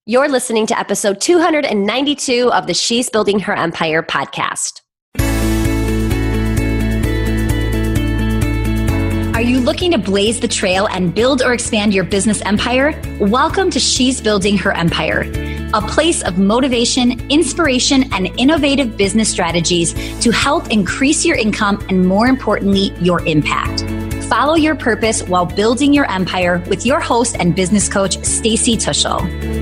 You're listening to episode 292 of the She's Building Her Empire podcast. Are you looking to blaze the trail and build or expand your business empire? Welcome to She's Building Her Empire, a place of motivation, inspiration, and innovative business strategies to help increase your income and, more importantly, your impact. Follow your purpose while building your empire with your host and business coach, Stacey Tuschl.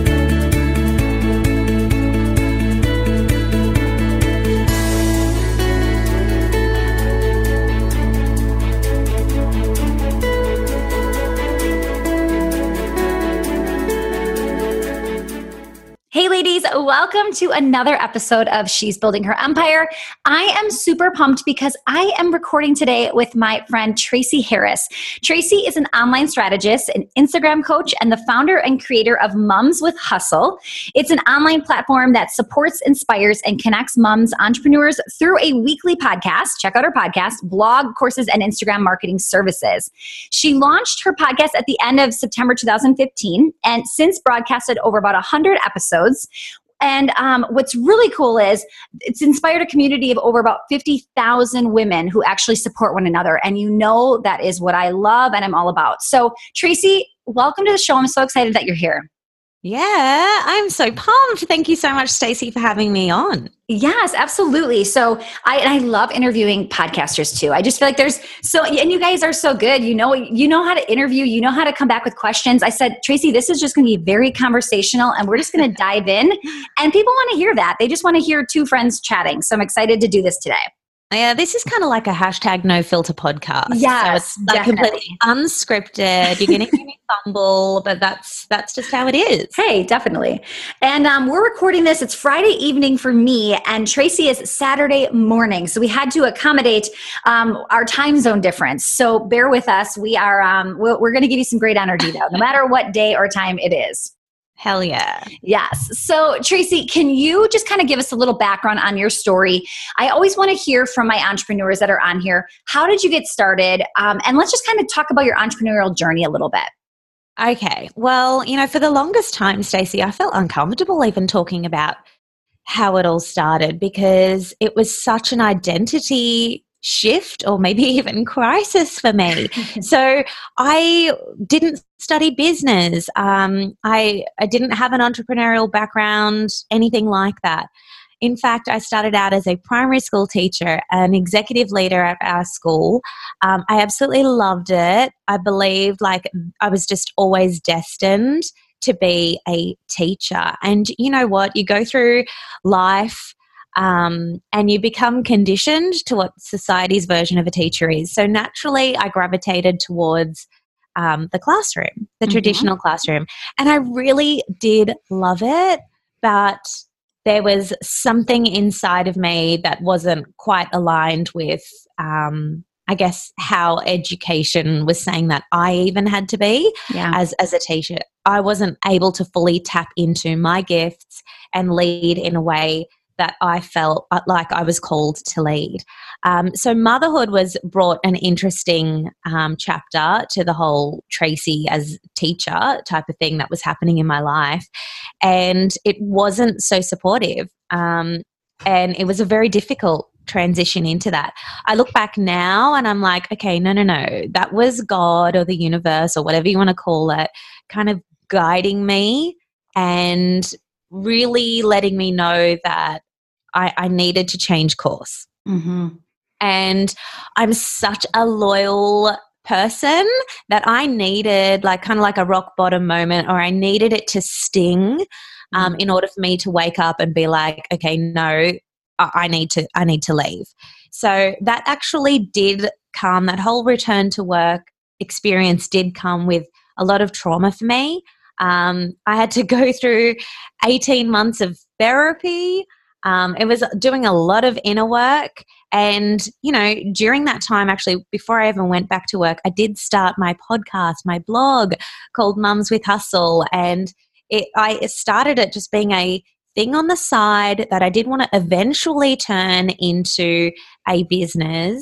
Hey ladies, welcome to another episode of She's Building Her Empire. I am super pumped because I am recording today with my friend Tracy Harris. Tracy is an online strategist, an Instagram coach, and the founder and creator of Mums with Hustle. It's an online platform that supports, inspires, and connects moms entrepreneurs through a weekly podcast. Check out her podcast, blog, courses, and Instagram marketing services. She launched her podcast at the end of September 2015 and since broadcasted over about 100 episodes. And what's really cool is it's inspired a community of over about 50,000 women who actually support one another. And you know that is what I love and I'm all about. So Tracy, welcome to the show. I'm so excited that you're here. Yeah, I'm so pumped. Thank you so much, Stacey, for having me on. Yes, absolutely. So I love interviewing podcasters too. I just feel like and you guys are so good. You know how to interview, you know how to come back with questions. I said, Tracy, this is just going to be very conversational and we're just going to dive in. And people want to hear that. They just want to hear two friends chatting. So I'm excited to do this today. Yeah, this is kind of like a hashtag no filter podcast. Yes, so it's like completely unscripted. You're going to hear me fumble, but that's just how it is. Hey, definitely. And we're recording this. It's Friday evening for me, and Tracy is Saturday morning. So we had to accommodate our time zone difference. So bear with us. We are we're going to give you some great energy though, no matter what day or time it is. Hell yeah. Yes. So Tracy, can you just kind of give us a little background on your story? I always want to hear from my entrepreneurs that are on here. How did you get started? And let's just kind of talk about your entrepreneurial journey a little bit. Okay. Well, for the longest time, Stacey, I felt uncomfortable even talking about how it all started because it was such an identity shift or maybe even crisis for me. So I didn't study business. I didn't have an entrepreneurial background, anything like that. In fact, I started out as a primary school teacher, an executive leader at our school. I absolutely loved it. I believed like I was just always destined to be a teacher. And you know what? You go through life and you become conditioned to what society's version of a teacher is. So naturally, I gravitated towards the classroom, the traditional classroom. And I really did love it, but there was something inside of me that wasn't quite aligned with, I guess, how education was saying that I even had to be as a teacher. I wasn't able to fully tap into my gifts and lead in a way that I felt like I was called to lead. So motherhood brought an interesting chapter to the whole Tracy as teacher type of thing that was happening in my life. And it wasn't so supportive. And it was a very difficult transition into that. I look back now and I'm like, okay, no. That was God or the universe or whatever you want to call it, kind of guiding me and really letting me know that I needed to change course. Mm-hmm. And I'm such a loyal person that I needed kind of like a rock bottom moment, or I needed it to sting in order for me to wake up and be like, okay, no, I need to leave. So that actually did come, that whole return to work experience did come with a lot of trauma for me. I had to go through 18 months of therapy. It was doing a lot of inner work. And, during that time, actually, before I even went back to work, I did start my podcast, my blog called Mums with Hustle. And I started it just being a thing on the side that I did want to eventually turn into a business.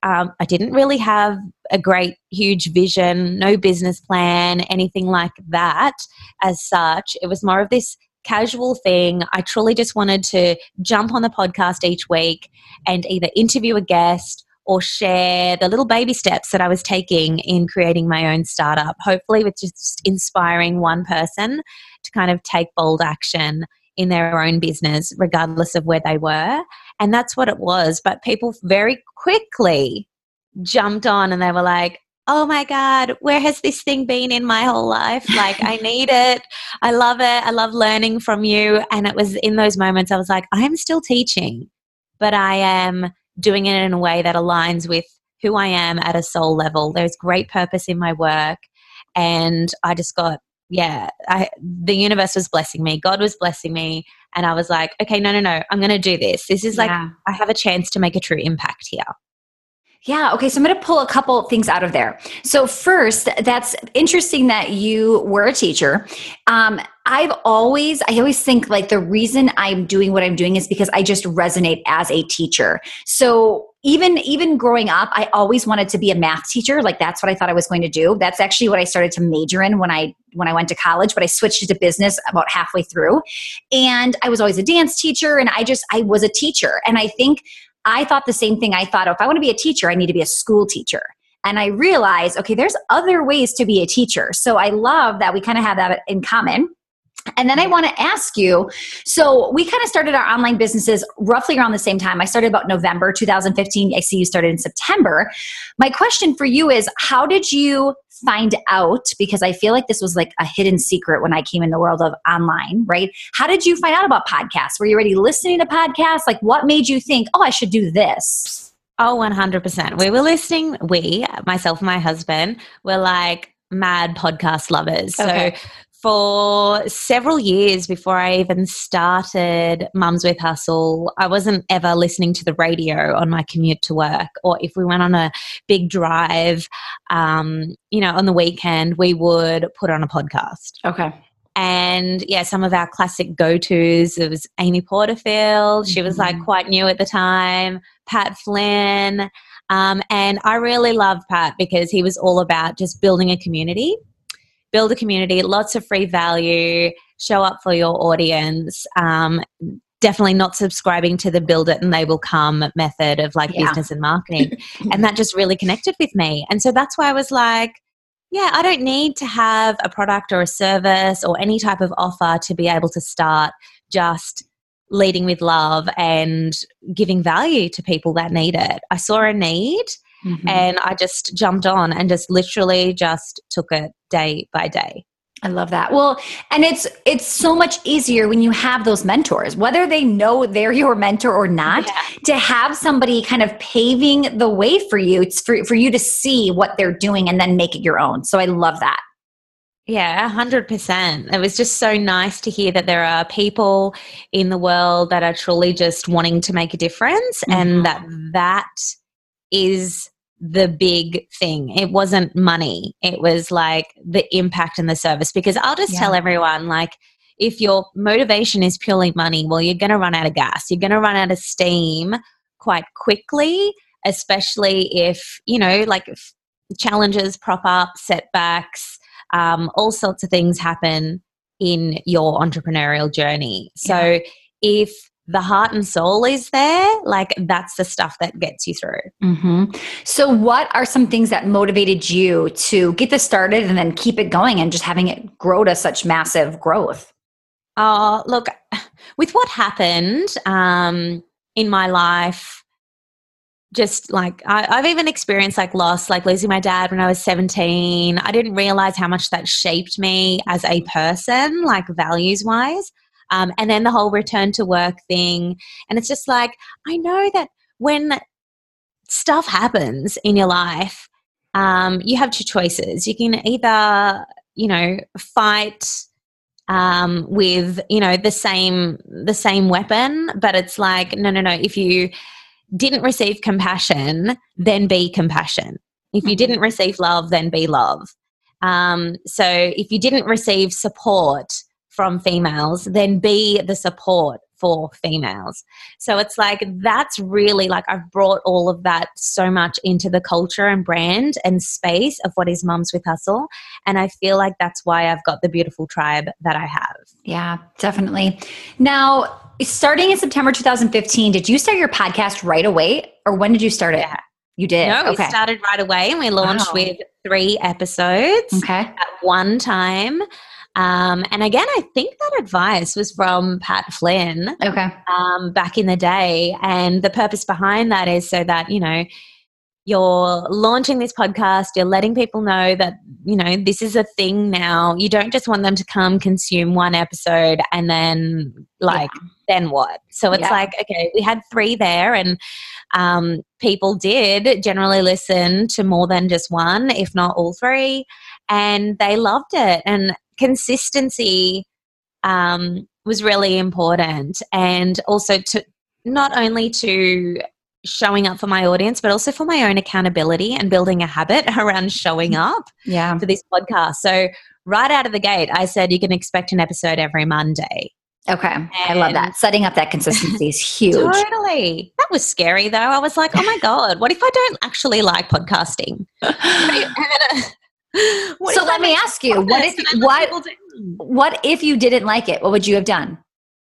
I didn't really have a great, huge vision, no business plan, anything like that as such. It was more of this casual thing. I truly just wanted to jump on the podcast each week and either interview a guest or share the little baby steps that I was taking in creating my own startup, hopefully with just inspiring one person to kind of take bold action in their own business, regardless of where they were. And that's what it was. But people very quickly jumped on and they were like, oh my God, where has this thing been in my whole life? Like, I need it. I love it. I love learning from you. And it was in those moments I was like, I'm still teaching, but I am doing it in a way that aligns with who I am at a soul level. There's great purpose in my work. And I just got, the universe was blessing me. God was blessing me. And I was like, okay, no. I'm going to do this. This is like, I have a chance to make a true impact here. Yeah. Okay. So I'm going to pull a couple things out of there. So first, that's interesting that you were a teacher. I always think like the reason I'm doing what I'm doing is because I just resonate as a teacher. So even growing up, I always wanted to be a math teacher. Like that's what I thought I was going to do. That's actually what I started to major in when I went to college, but I switched into business about halfway through. And I was always a dance teacher, and I was a teacher. And I thought the same thing. I thought, if I want to be a teacher, I need to be a school teacher. And I realized, okay, there's other ways to be a teacher. So I love that we kind of have that in common. And then I want to ask you, so we kind of started our online businesses roughly around the same time. I started about November 2015. I see you started in September. My question for you is, how did you find out? Because I feel like this was like a hidden secret when I came in the world of online, right? How did you find out about podcasts? Were you already listening to podcasts? Like what made you think, oh, I should do this? Oh, 100%. We were listening, myself and my husband, were like mad podcast lovers. Okay. So for several years before I even started Mums with Hustle, I wasn't ever listening to the radio on my commute to work, or if we went on a big drive, on the weekend, we would put on a podcast. Okay. And some of our classic go-tos, it was Amy Porterfield. She was like quite new at the time, Pat Flynn. And I really loved Pat because he was all about just building a community. Build a community, lots of free value, show up for your audience. Definitely not subscribing to the build it and they will come method of like business and marketing. And that just really connected with me. And so that's why I was like, I don't need to have a product or a service or any type of offer to be able to start just leading with love and giving value to people that need it. I saw a need. And I just jumped on and just literally just took it day by day. I love that. Well, and it's so much easier when you have those mentors, whether they know they're your mentor or not, to have somebody kind of paving the way for you. It's for you to see what they're doing and then make it your own. So I love that. Yeah, 100%. It was just so nice to hear that there are people in the world that are truly just wanting to make a difference, and that is the big thing. It wasn't money. It was like the impact and the service. Because I'll just tell everyone, like, if your motivation is purely money, well, you're going to run out of gas. You're going to run out of steam quite quickly, especially if, if challenges prop up, setbacks, all sorts of things happen in your entrepreneurial journey. So if the heart and soul is there, like that's the stuff that gets you through. So what are some things that motivated you to get this started and then keep it going and just having it grow to such massive growth? Look, with what happened in my life, just like I've even experienced like loss, like losing my dad when I was 17. I didn't realize how much that shaped me as a person, like values-wise. And then the whole return to work thing. And it's just like, I know that when stuff happens in your life, you have two choices. You can either, fight with, the same weapon, but it's like, no. If you didn't receive compassion, then be compassion. If you didn't receive love, then be love. So if you didn't receive support from females, then be the support for females. So it's like, that's really like, I've brought all of that so much into the culture and brand and space of what is Mums with Hustle. And I feel like that's why I've got the beautiful tribe that I have. Yeah, definitely. Now, starting in September 2015, did you start your podcast right away, or when did you start it? Yeah. You did? No, okay. We started right away, and we launched with 3 episodes at one time. And again, I think that advice was from Pat Flynn back in the day. And the purpose behind that is so that, you know, you're launching this podcast, you're letting people know that, you know, this is a thing now. You don't just want them to come consume 1 episode and then then what? So it's like, okay, we had 3 there, and people did generally listen to more than just 1, if not all 3, and they loved it. And consistency was really important, and also to not only to showing up for my audience, but also for my own accountability and building a habit around showing up for this podcast. So right out of the gate, I said you can expect an episode every Monday. Okay. And I love that. Setting up that consistency is huge. Totally. That was scary though. I was like, oh my God, what if I don't actually like podcasting? So let me ask you, what if you didn't like it? What would you have done?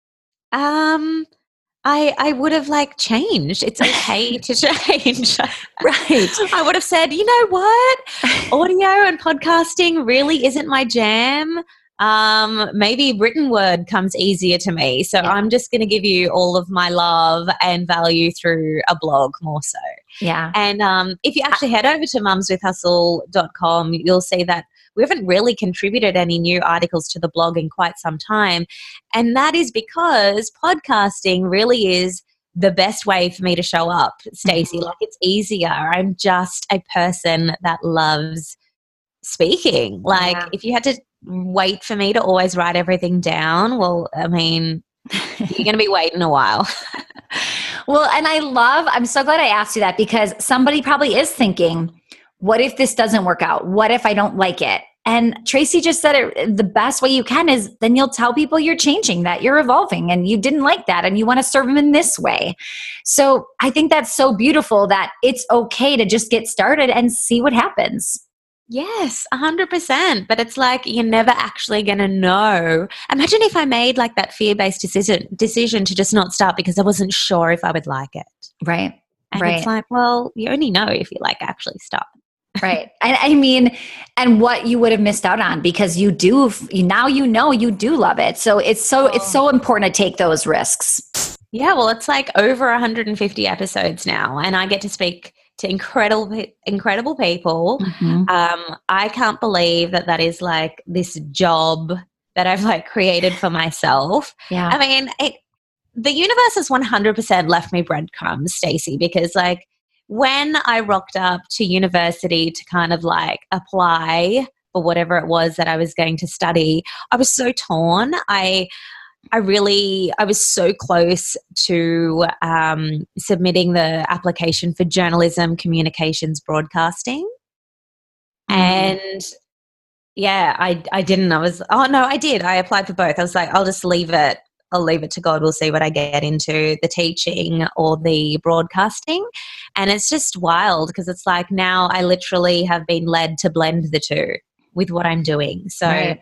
I would have like changed. It's okay to change. Right. I would have said, you know what? Audio and podcasting really isn't my jam. Maybe written word comes easier to me. So I'm just going to give you all of my love and value through a blog more so. Yeah. And if you actually head over to mumswithhustle.com, you'll see that we haven't really contributed any new articles to the blog in quite some time. And that is because podcasting really is the best way for me to show up, Stacey. Like, it's easier. I'm just a person that loves speaking. Like, if you had to wait for me to always write everything down, well, I mean, you're going to be waiting a while. Well, and I'm so glad I asked you that, because somebody probably is thinking, what if this doesn't work out? What if I don't like it? And Tracy just said it, the best way you can is then you'll tell people you're changing, that you're evolving and you didn't like that and you want to serve them in this way. So I think that's so beautiful that it's okay to just get started and see what happens. Yes, 100%. But it's like, you're never actually going to know. Imagine if I made like that fear-based decision to just not start because I wasn't sure if I would like it. Right. And it's like, well, you only know if you like actually start. Right. And I mean, and what you would have missed out on, because you do, now you know you do love it. So it's so important to take those risks. Yeah. Well, it's like over 150 episodes now, and I get to speak to incredible people. Mm-hmm. I can't believe that is like this job that I've like created for myself. Yeah. I mean, the universe has 100% left me breadcrumbs, Stacey, because like when I rocked up to university to kind of like apply for whatever it was that I was going to study, I was so torn. I was so close to submitting the application for journalism, communications, broadcasting. Mm-hmm. And yeah, I didn't. I did. I applied for both. I was like, I'll leave it to God. We'll see what I get into, the teaching or the broadcasting. And it's just wild, because it's like now I literally have been led to blend the two with what I'm doing. So, right.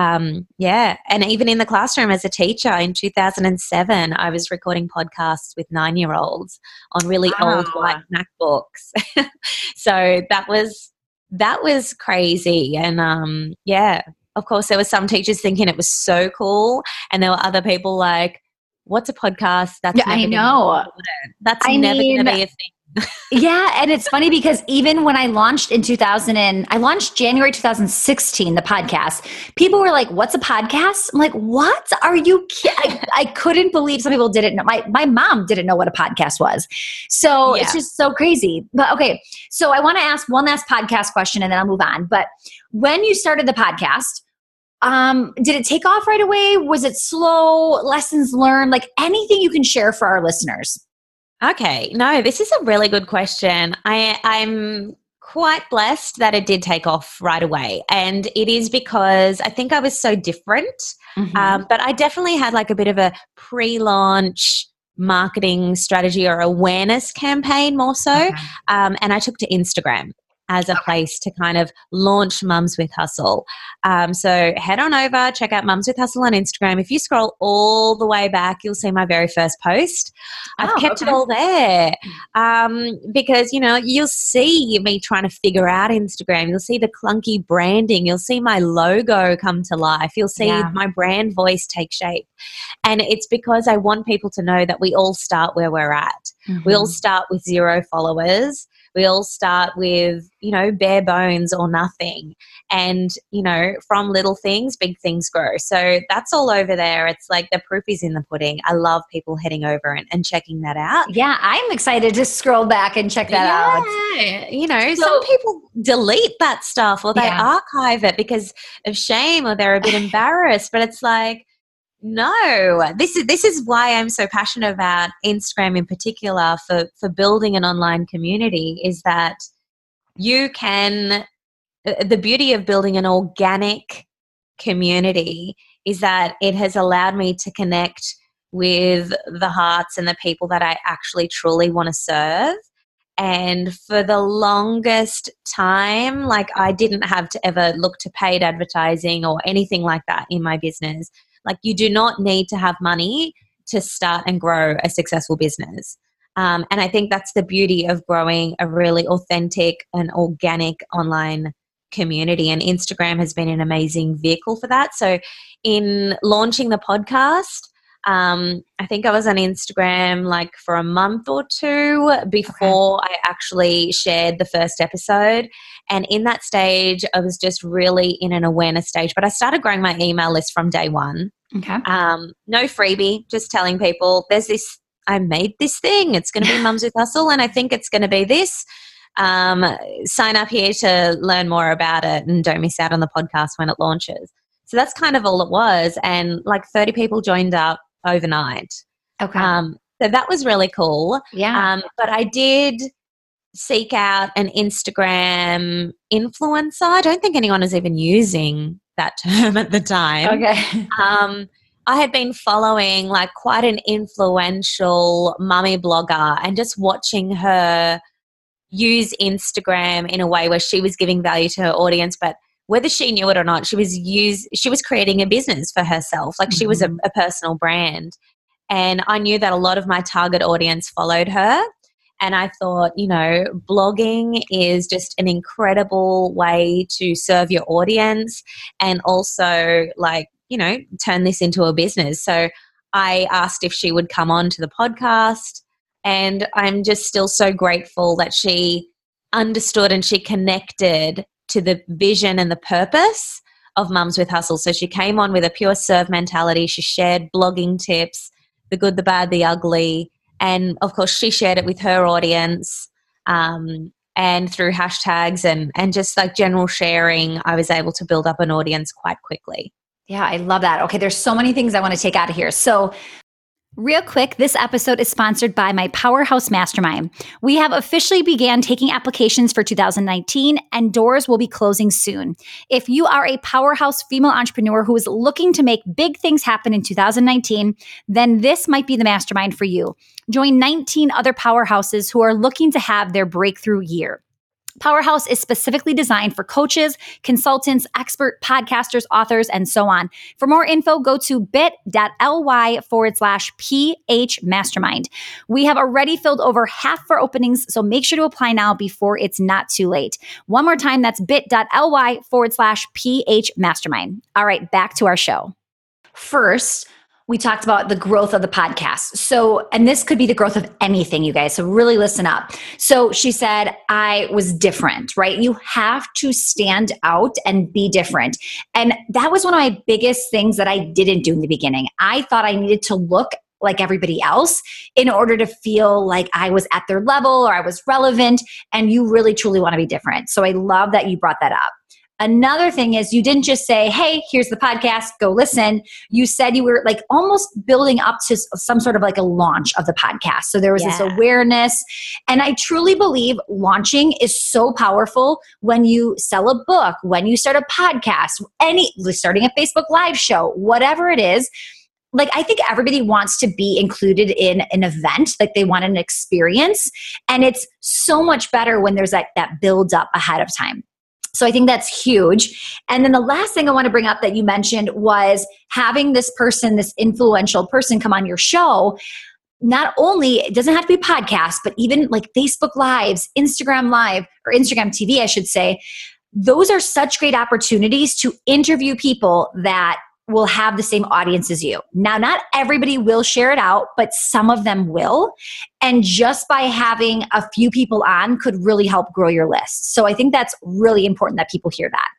And even in the classroom as a teacher in 2007, I was recording podcasts with 9-year-olds on really old white MacBooks. So that was crazy. And of course, there were some teachers thinking it was so cool, and there were other people like, what's a podcast? That's never I know. That's never going to be a thing. Yeah. And it's funny because even when I launched in I launched January 2016, the podcast, people were like, what's a podcast? I'm like, what are you kidding? I couldn't believe some people didn't know. My mom didn't know what a podcast was. So It's just so crazy. But okay. So I want to ask one last podcast question and then I'll move on. But when you started the podcast, did it take off right away? Was it slow? Lessons learned? Like anything you can share for our listeners? Okay. No, this is a really good question. I'm quite blessed that it did take off right away. And it is because I think I was so different. But I definitely had like a bit of a pre-launch marketing strategy or awareness campaign more so. Okay. And I took to Instagram as a place to kind of launch Mums with Hustle. So head on over, check out Mums with Hustle on Instagram. If you scroll all the way back, you'll see my very first post. I've kept it all there because, you know, you'll see me trying to figure out Instagram. You'll see the clunky branding. You'll see my logo come to life. You'll see my brand voice take shape. And it's because I want people to know that we all start where we're at. We all start with 0 followers. We all start with, you know, bare bones or nothing. And, you know, from little things, big things grow. So that's all over there. It's like the proof is in the pudding. I love people heading over and checking that out. Yeah, I'm excited to scroll back and check that out. You know, some people delete that stuff or they archive it because of shame or they're a bit embarrassed. But it's like, no, this is why I'm so passionate about Instagram in particular for building an online community, is that you can, the beauty of building an organic community is that it has allowed me to connect with the hearts and the people that I actually truly want to serve. And for the longest time, like I didn't have to ever look to paid advertising or anything like that in my business. Like you do not need to have money to start and grow a successful business. And I think that's the beauty of growing a really authentic and organic online community. And Instagram has been an amazing vehicle for that. So in launching the podcast, I think I was on Instagram like for a month or 2 before I actually shared the first episode. And in that stage, I was just really in an awareness stage. But I started growing my email list from day one. Okay. No freebie, just telling people there's this, I made this thing. It's going to be Mums with Hustle and I think it's going to be this. Sign up here to learn more about it and don't miss out on the podcast when it launches. So that's kind of all it was. And like 30 people joined up overnight. Okay. So that was really cool. Yeah. But I did seek out an Instagram influencer. I don't think anyone was even using that term at the time. Okay. I had been following like quite an influential mummy blogger and just watching her use Instagram in a way where she was giving value to her audience, but whether she knew it or not, she was creating a business for herself. Like she was a personal brand. And I knew that a lot of my target audience followed her. And I thought, you know, blogging is just an incredible way to serve your audience and also like, you know, turn this into a business. So I asked if she would come on to the podcast. And I'm just still so grateful that she understood and she connected to the vision and the purpose of Mums with Hustle. So she came on with a pure serve mentality. She shared blogging tips, the good, the bad, the ugly. And of course, she shared it with her audience and through hashtags and just like general sharing, I was able to build up an audience quite quickly. Yeah, I love that. Okay, there's so many things I want to take out of here. So real quick, this episode is sponsored by my Powerhouse Mastermind. We have officially began taking applications for 2019 and doors will be closing soon. If you are a powerhouse female entrepreneur who is looking to make big things happen in 2019, then this might be the mastermind for you. Join 19 other powerhouses who are looking to have their breakthrough year. Powerhouse is specifically designed for coaches, consultants, expert podcasters, authors, and so on. For more info, go to bit.ly/PH Mastermind. We have already filled over half of our openings, so make sure to apply now before it's not too late. One more time, that's bit.ly/PH Mastermind. All right, back to our show. First, we talked about the growth of the podcast. So, and this could be the growth of anything, you guys. So really listen up. So she said, I was different, right? You have to stand out and be different. And that was one of my biggest things that I didn't do in the beginning. I thought I needed to look like everybody else in order to feel like I was at their level or I was relevant. And you really, truly want to be different. So I love that you brought that up. Another thing is you didn't just say, hey, here's the podcast, go listen. You said you were like almost building up to some sort of like a launch of the podcast. So there was this awareness. And I truly believe launching is so powerful when you sell a book, when you start a podcast, starting a Facebook Live show, whatever it is. Like, I think everybody wants to be included in an event, like they want an experience. And it's so much better when there's that build up ahead of time. So I think that's huge. And then the last thing I want to bring up that you mentioned was having this person, this influential person come on your show. Not only, it doesn't have to be a podcast, but even like Facebook Lives, Instagram Live, or Instagram TV, I should say. Those are such great opportunities to interview people that will have the same audience as you. Now, not everybody will share it out, but some of them will. And just by having a few people on could really help grow your list. So I think that's really important that people hear that.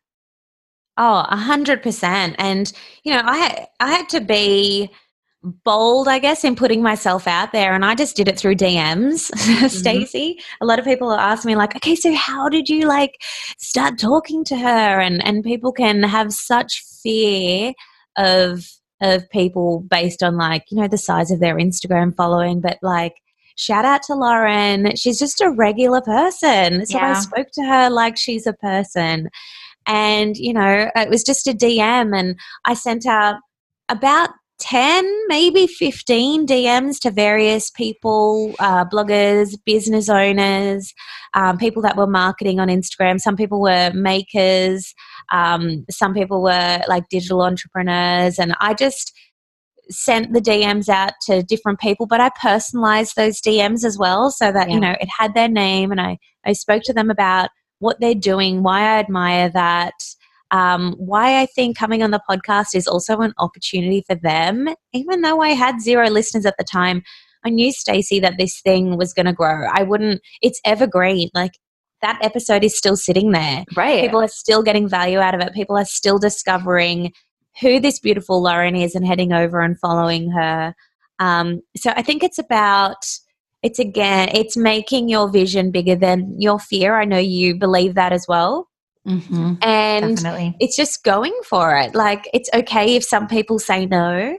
Oh, 100%. And, I had to be bold, I guess, in putting myself out there. And I just did it through DMs, Stacey. A lot of people ask me like, okay, so how did you like start talking to her? And people can have such fear of people based on like, the size of their Instagram following, but like, shout out to Lauren. She's just a regular person. So I spoke to her like she's a person. And, it was just a DM, and I sent out about 10, maybe 15 DMs to various people, bloggers, business owners, people that were marketing on Instagram. Some people were makers. Some people were like digital entrepreneurs. And I just sent the DMs out to different people, but I personalized those DMs as well so that, it had their name, and I spoke to them about what they're doing, why I admire that. Why I think coming on the podcast is also an opportunity for them. Even though I had 0 listeners at the time, I knew, Stacey, that this thing was going to grow. It's evergreen. Like, that episode is still sitting there. Right. People are still getting value out of it. People are still discovering who this beautiful Lauren is and heading over and following her. So I think it's making your vision bigger than your fear. I know you believe that as well. Mm-hmm. And definitely. It's just going for it. Like, it's okay if some people say no.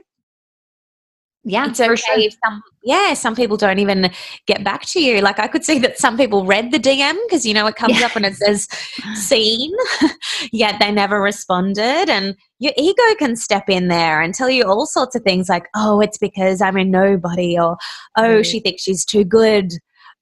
Yeah, it's okay if some people don't even get back to you. Like, I could see that some people read the DM because, it comes up and it says seen, yet they never responded. And your ego can step in there and tell you all sorts of things like, oh, it's because I'm a nobody, or, oh, she thinks she's too good.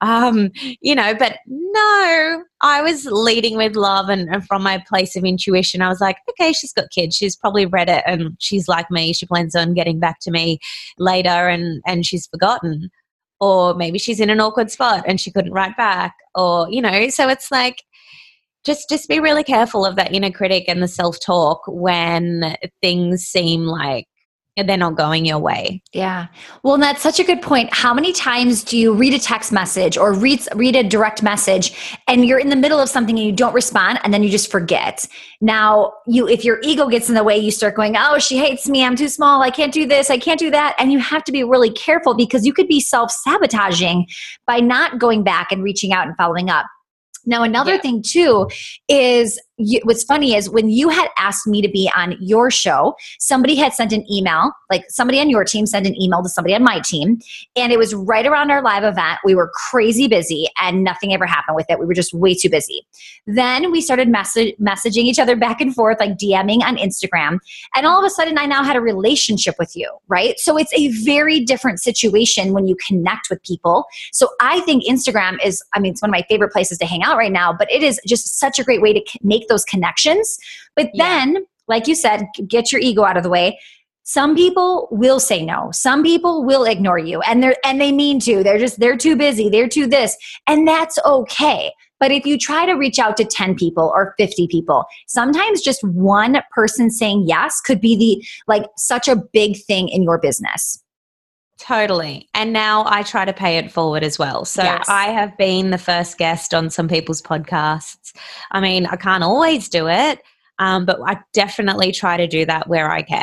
But no, I was leading with love and from my place of intuition. I was like, okay, she's got kids. She's probably read it and she's like me. She plans on getting back to me later and she's forgotten. Or maybe she's in an awkward spot and she couldn't write back, or, so it's like, just be really careful of that inner critic and the self-talk when things seem like they're not going your way. Yeah. Well, that's such a good point. How many times do you read a text message or read a direct message and you're in the middle of something and you don't respond and then you just forget? Now, if your ego gets in the way, you start going, oh, she hates me. I'm too small. I can't do this. I can't do that. And you have to be really careful because you could be self-sabotaging by not going back and reaching out and following up. Now, another thing too is what's funny is when you had asked me to be on your show, somebody had sent an email, like somebody on your team sent an email to somebody on my team. And it was right around our live event. We were crazy busy and nothing ever happened with it. We were just way too busy. Then we started messaging each other back and forth, like DMing on Instagram. And all of a sudden I now had a relationship with you, right? So it's a very different situation when you connect with people. So I think Instagram is, it's one of my favorite places to hang out right now, but it is just such a great way to make those connections. But then, like you said, get your ego out of the way. Some people will say no. Some people will ignore you, and they mean to. They're too busy. They're too this, and that's okay. But if you try to reach out to 10 people or 50 people, sometimes just one person saying yes could be such a big thing in your business. Totally. And now I try to pay it forward as well. So I have been the first guest on some people's podcasts. I can't always do it, but I definitely try to do that where I can.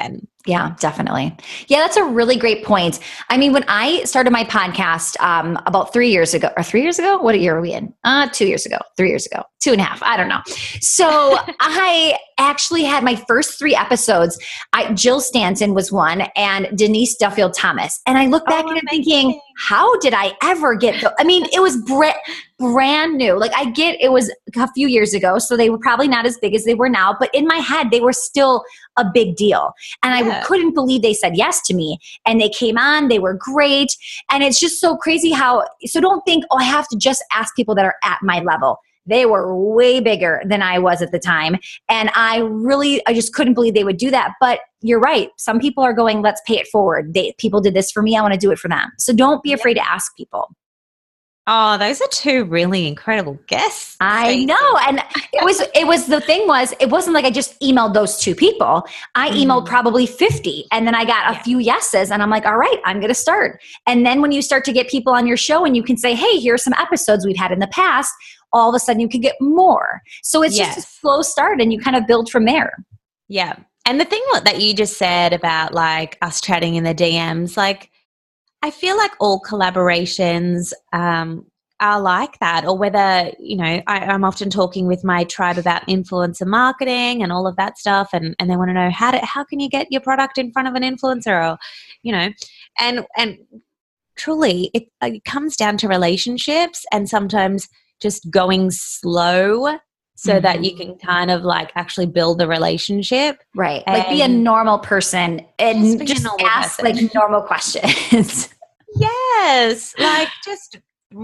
Yeah, definitely. Yeah, that's a really great point. I mean, when I started my podcast about 3 years ago, or 3 years ago, what year are we in? 2 years ago, 3 years ago, 2.5, I don't know. So I actually had my first 3 episodes. Jill Stanton was one, and Denise Duffield Thomas. And I look back and I'm thinking, how did I ever get I mean, it was brand new. Like, I get it was a few years ago, so they were probably not as big as they were now, but in my head, they were still a big deal. And I couldn't believe they said yes to me. And they came on, they were great. And it's just so crazy so don't think, oh, I have to just ask people that are at my level. They were way bigger than I was at the time. And I just couldn't believe they would do that. But you're right. Some people are going, let's pay it forward. People did this for me. I want to do it for them. So don't be afraid to ask people. Oh, those are 2 really incredible guests. I know. And it wasn't like I just emailed those 2 people. I emailed probably 50, and then I got a few yeses, and I'm like, all right, I'm going to start. And then when you start to get people on your show and you can say, hey, here's some episodes we've had in the past, all of a sudden you can get more. So it's just a slow start, and you kind of build from there. Yeah. And the thing that you just said about like us chatting in the DMs, like, I feel like all collaborations are like that, or whether, I'm often talking with my tribe about influencer marketing and all of that stuff, and they want to know how can you get your product in front of an influencer, or, and truly it comes down to relationships, and sometimes just going slow so that you can kind of like actually build the relationship. Right. Like, be a normal person and just ask like normal questions. Yes. Like, just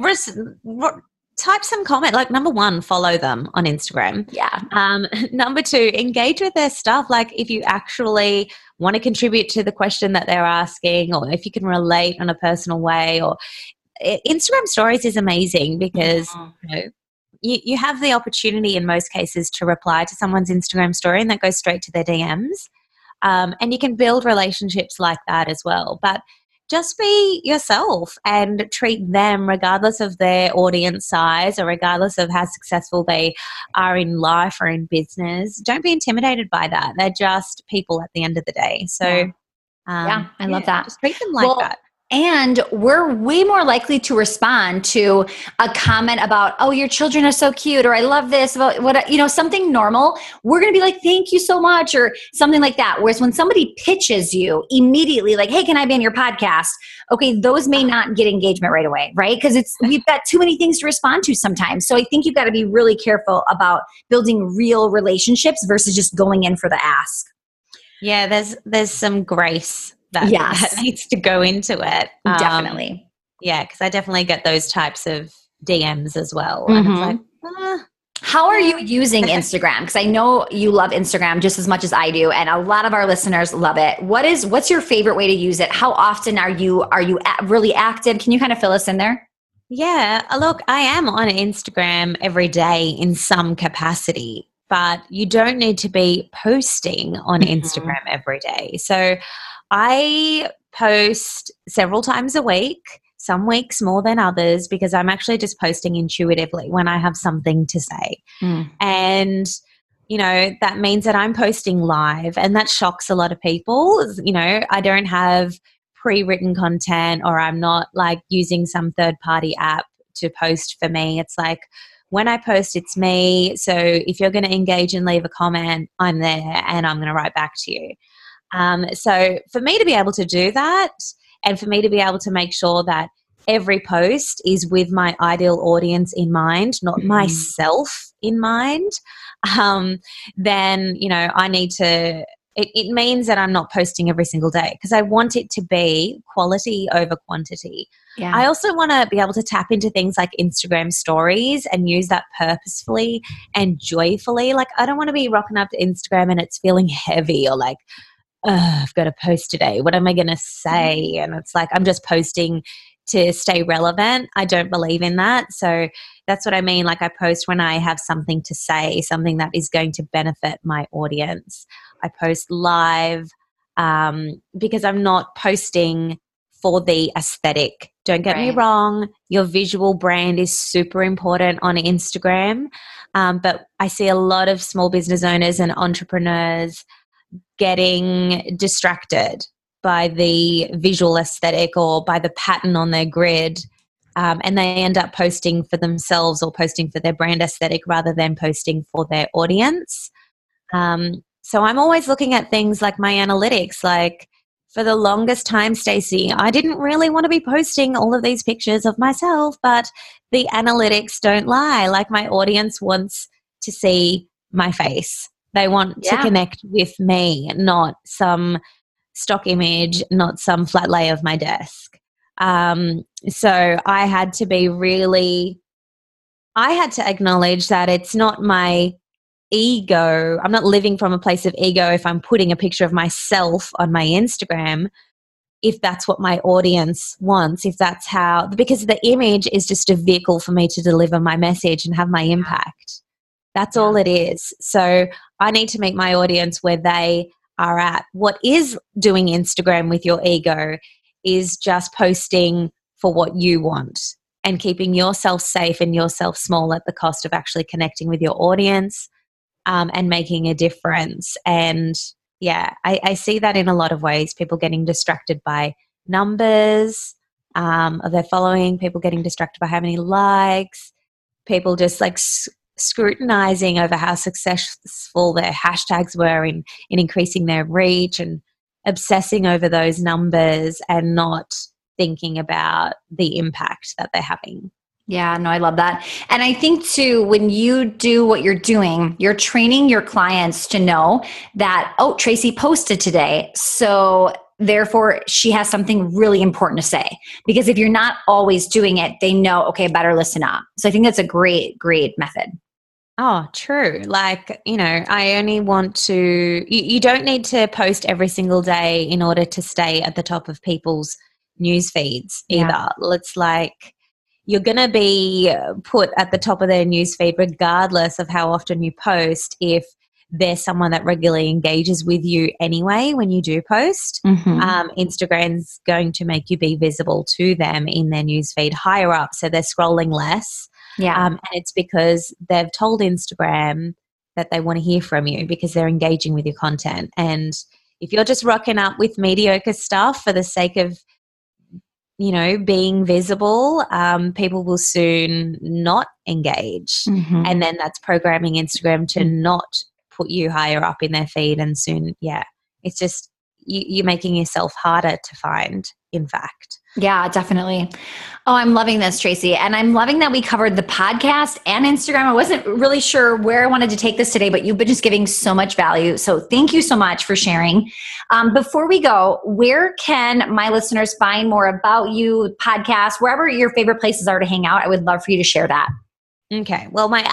type some comment. Like, number 1, follow them on Instagram. Yeah. Number 2, engage with their stuff. Like, if you actually want to contribute to the question that they're asking, or if you can relate in a personal way, or Instagram stories is amazing because, you have the opportunity in most cases to reply to someone's Instagram story, and that goes straight to their DMs. And you can build relationships like that as well. But just be yourself and treat them, regardless of their audience size or regardless of how successful they are in life or in business. Don't be intimidated by that. They're just people at the end of the day. So, I love that. Just treat them like that. And we're way more likely to respond to a comment about, oh, your children are so cute, or I love this, about something normal. We're going to be like, thank you so much, or something like that. Whereas when somebody pitches you immediately, like, hey, can I be on your podcast? Okay, those may not get engagement right away, right? Because we've got too many things to respond to sometimes. So I think you've got to be really careful about building real relationships versus just going in for the ask. Yeah, there's some grace that needs to go into it. Definitely. Yeah, because I definitely get those types of DMs as well. And it's like, How are you using Instagram? Because I know you love Instagram just as much as I do, and a lot of our listeners love it. What's your favorite way to use it? How often are you really active? Can you kind of fill us in there? Yeah, look, I am on Instagram every day in some capacity, but you don't need to be posting on Instagram every day. So I post several times a week, some weeks more than others, because I'm actually just posting intuitively when I have something to say. And, that means that I'm posting live, and that shocks a lot of people. I don't have pre-written content, or I'm not like using some third-party app to post for me. It's like, when I post, it's me. So if you're going to engage and leave a comment, I'm there and I'm going to write back to you. So for me to be able to do that, and for me to be able to make sure that every post is with my ideal audience in mind, not myself in mind, then, I need to, it means that I'm not posting every single day, because I want it to be quality over quantity. Yeah. I also want to be able to tap into things like Instagram stories and use that purposefully and joyfully. Like, I don't want to be rocking up to Instagram and it's feeling heavy, or like, I've got to post today. What am I going to say? And it's like, I'm just posting to stay relevant. I don't believe in that. So that's what I mean. Like, I post when I have something to say, something that is going to benefit my audience. I post live because I'm not posting for the aesthetic. Don't get me wrong. Your visual brand is super important on Instagram. But I see a lot of small business owners and entrepreneurs getting distracted by the visual aesthetic or by the pattern on their grid, and they end up posting for themselves or posting for their brand aesthetic rather than posting for their audience. So I'm always looking at things like my analytics. Like, for the longest time, Stacey, I didn't really want to be posting all of these pictures of myself, but the analytics don't lie. Like, my audience wants to see my face. They want to connect with me, not some stock image, not some flat lay of my desk. So I had to acknowledge that it's not my ego. I'm not living from a place of ego if I'm putting a picture of myself on my Instagram, if that's what my audience wants, because the image is just a vehicle for me to deliver my message and have my impact. That's all it is. So I need to meet my audience where they are at. What is doing Instagram with your ego is just posting for what you want and keeping yourself safe and yourself small at the cost of actually connecting with your audience, and making a difference. And I see that in a lot of ways. People getting distracted by numbers of their following, people getting distracted by how many likes, people just like scrutinizing over how successful their hashtags were in increasing their reach, and obsessing over those numbers and not thinking about the impact that they're having. Yeah, no, I love that. And I think too, when you do what you're doing, you're training your clients to know that, oh, Tracy posted today, so therefore she has something really important to say. Because if you're not always doing it, they know, okay, better listen up. So I think that's a great, great method. Oh, true. Like, I only want to, you don't need to post every single day in order to stay at the top of people's news feeds either. Yeah. It's like, you're going to be put at the top of their newsfeed regardless of how often you post if they're someone that regularly engages with you anyway when you do post. Mm-hmm. Instagram's going to make you be visible to them in their newsfeed higher up, so they're scrolling less. Yeah. And it's because they've told Instagram that they want to hear from you because they're engaging with your content. And if you're just rocking up with mediocre stuff for the sake of being visible, people will soon not engage. Mm-hmm. And then that's programming Instagram to not put you higher up in their feed. And soon, it's just you're making yourself harder to find, in fact. Yeah, definitely. Oh, I'm loving this, Tracy. And I'm loving that we covered the podcast and Instagram. I wasn't really sure where I wanted to take this today, but you've been just giving so much value. So thank you so much for sharing. Before we go, where can my listeners find more about you, podcasts, wherever your favorite places are to hang out? I would love for you to share that. Okay. Well, my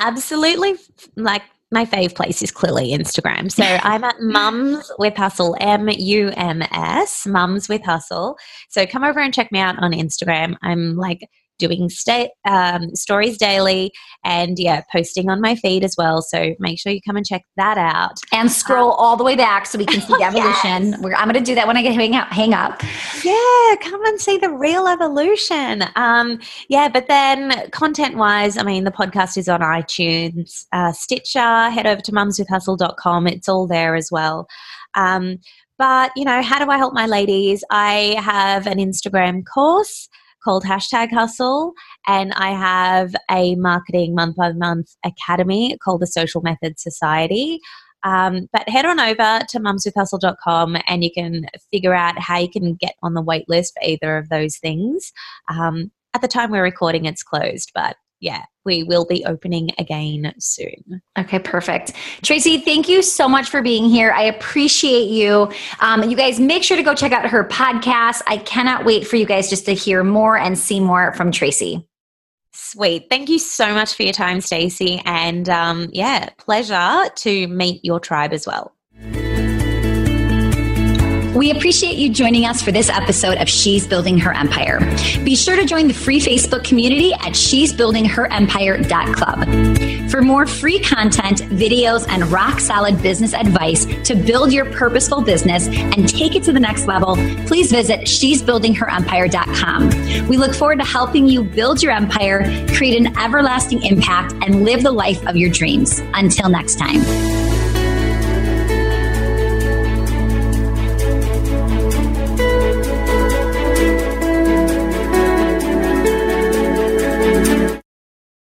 fave place is clearly Instagram. So I'm at Mums with Hustle, MUMS, Mums with Hustle. So come over and check me out on Instagram. I'm doing stories daily and posting on my feed as well. So make sure you come and check that out. And scroll all the way back so we can see the evolution. Yes. I'm going to do that when I get hang up. Yeah, come and see the real evolution. But then content-wise, the podcast is on iTunes, Stitcher, head over to mumswithhustle.com. It's all there as well. But, how do I help my ladies? I have an Instagram course called #Hustle, and I have a marketing month-by-month academy called the Social Methods Society. But head on over to mumswithhustle.com and you can figure out how you can get on the wait list for either of those things. At the time we're recording, it's closed, but we will be opening again soon. Okay, perfect. Tracy, thank you so much for being here. I appreciate you. You guys make sure to go check out her podcast. I cannot wait for you guys just to hear more and see more from Tracy. Sweet. Thank you so much for your time, Stacey. And pleasure to meet your tribe as well. We appreciate you joining us for this episode of She's Building Her Empire. Be sure to join the free Facebook community at she'sbuildingherempire.club. For more free content, videos, and rock-solid business advice to build your purposeful business and take it to the next level, please visit she'sbuildingherempire.com. We look forward to helping you build your empire, create an everlasting impact, and live the life of your dreams. Until next time.